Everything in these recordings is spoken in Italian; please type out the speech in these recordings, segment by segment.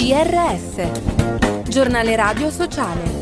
GRS, Giornale Radio Sociale.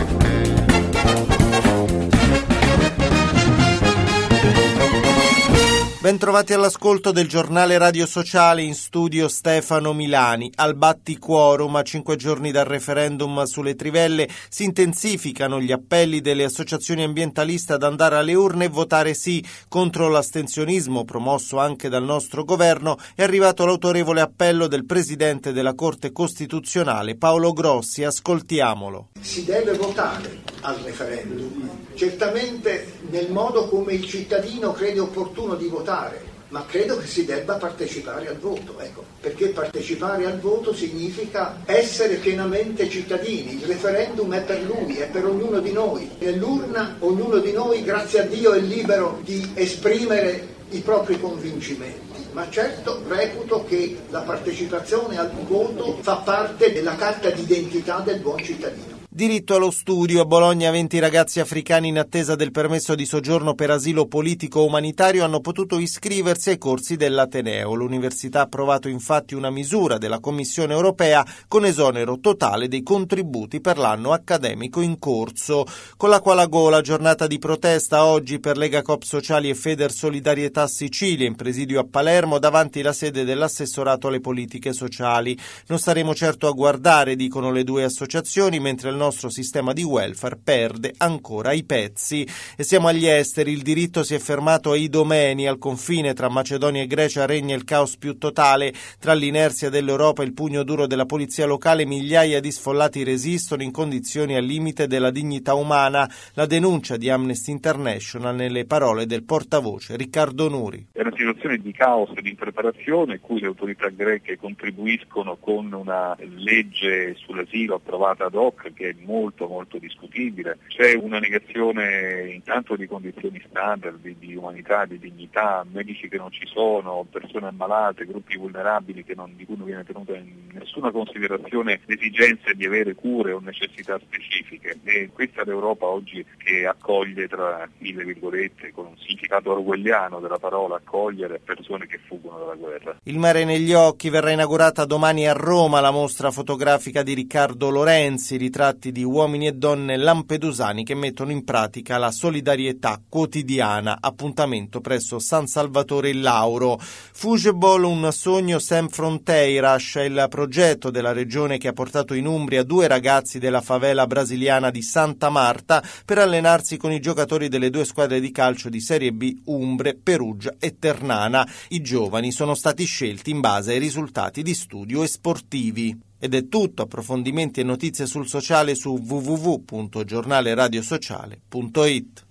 Bentrovati all'ascolto del Giornale Radio Sociale, in studio Stefano Milani. Al battiquorum, a 5 giorni dal referendum sulle trivelle, si intensificano gli appelli delle associazioni ambientaliste ad andare alle urne e votare sì. Contro l'astensionismo promosso anche dal nostro governo è arrivato l'autorevole appello del presidente della Corte Costituzionale, Paolo Grossi. Ascoltiamolo. Si deve votare al referendum, certamente nel modo come il cittadino crede opportuno di votare, ma credo che si debba partecipare al voto, perché partecipare al voto significa essere pienamente cittadini. Il referendum è per lui, è per ognuno di noi. Nell'urna ognuno di noi, grazie a Dio, è libero di esprimere i propri convincimenti, ma certo reputo che la partecipazione al voto fa parte della carta d'identità del buon cittadino. Diritto allo studio. A Bologna 20 ragazzi africani in attesa del permesso di soggiorno per asilo politico umanitario hanno potuto iscriversi ai corsi dell'Ateneo. L'università ha approvato infatti una misura della Commissione europea con esonero totale dei contributi per l'anno accademico in corso. Con l'acqua alla gola, giornata di protesta oggi per Lega Coop Sociali e Feder Solidarietà Sicilia in presidio a Palermo davanti la sede dell'assessorato alle politiche sociali. Non staremo certo a guardare, dicono le due associazioni, mentre il nostro sistema di welfare perde ancora i pezzi. E siamo agli esteri. Il diritto si è fermato a Idomeni. Al confine tra Macedonia e Grecia regna il caos più totale. Tra l'inerzia dell'Europa e il pugno duro della polizia locale, migliaia di sfollati resistono in condizioni al limite della dignità umana. La denuncia di Amnesty International nelle parole del portavoce Riccardo Nuri. È una situazione di caos e di impreparazione, cui le autorità greche contribuiscono con una legge sull'asilo approvata ad hoc che è molto discutibile. C'è una negazione intanto di condizioni standard, di umanità, di dignità, medici che non ci sono, persone ammalate, gruppi vulnerabili di cui non viene tenuta in nessuna considerazione l'esigenza di avere cure o necessità specifiche. E questa è l'Europa oggi che accoglie, tra mille virgolette, con un significato orwelliano della parola accogliere, persone che fuggono dalla guerra. Il mare negli occhi. Verrà inaugurata domani a Roma la mostra fotografica di Riccardo Lorenzi, ritratti di uomini e donne lampedusani che mettono in pratica la solidarietà quotidiana. Appuntamento presso San Salvatore il Lauro. Fugeball, un sogno sem fronteiras, è il progetto della regione che ha portato in Umbria 2 ragazzi della favela brasiliana di Santa Marta per allenarsi con i giocatori delle 2 squadre di calcio di Serie B Umbre, Perugia e Ternana. I giovani sono stati scelti in base ai risultati di studio e sportivi. Ed è tutto. Approfondimenti e notizie sul sociale su www.giornaleradiosociale.it.